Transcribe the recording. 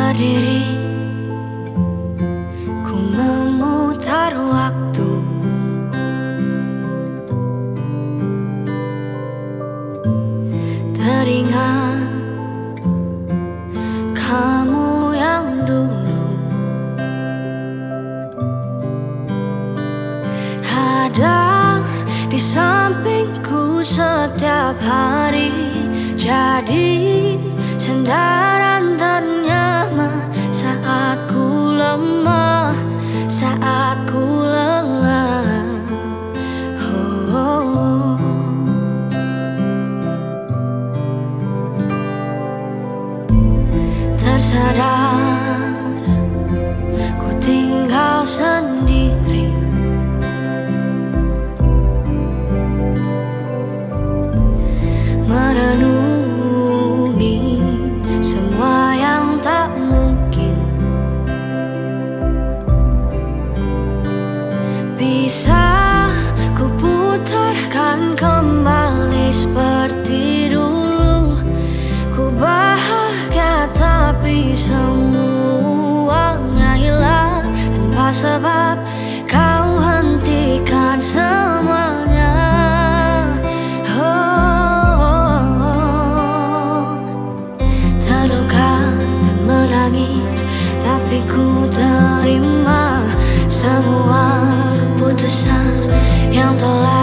berdiri, ku memutar waktu. Teringat kamu yang dulu ada di sampingku setiap hari, jadi sandaran ternyaman saat ku lemah, saat ku lelah. Tersadar ku tinggal sendiri, merenungi semua yang tak mungkin bisa ku putarkan kembali seperti dulu. Ku bahagia tapi semuanya hilang tanpa sebab kau hentikan semuanya. Terluka dan menangis, tapi ku terima semua keputusan yang telah